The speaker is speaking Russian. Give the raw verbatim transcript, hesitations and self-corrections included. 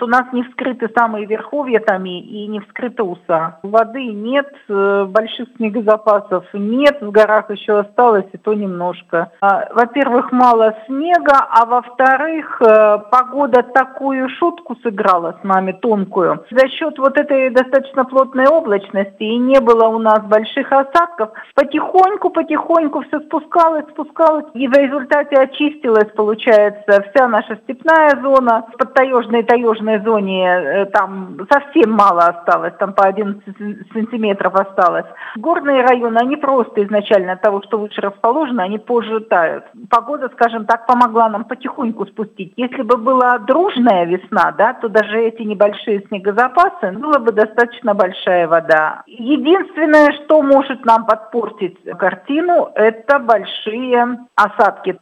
у нас не вскрыты самые верховья там и, и не вскрыта уса. Воды нет, больших снегозапасов нет, в горах еще осталось и то немножко. Во-первых, мало снега, а во-вторых, погода такую шутку сыграла с нами тонкую. За счет вот этой достаточно плотной облачности и не было у нас больших осадков, потихоньку-потихоньку все спускалось, спускалось, и в результате очистилась, получается, вся наша степная зона. В подтаежной и таежной зоне там совсем мало осталось, там по одиннадцать сантиметров осталось. Горные районы, они просто изначально от того, что выше расположены, они позже тают. Погода, скажем так, помогла нам потихоньку спустить. Если бы была дружная весна, да, то даже эти небольшие снегозапасы, была бы достаточно большая вода. Единственное, что может нам подпортить картину, это большие осадки.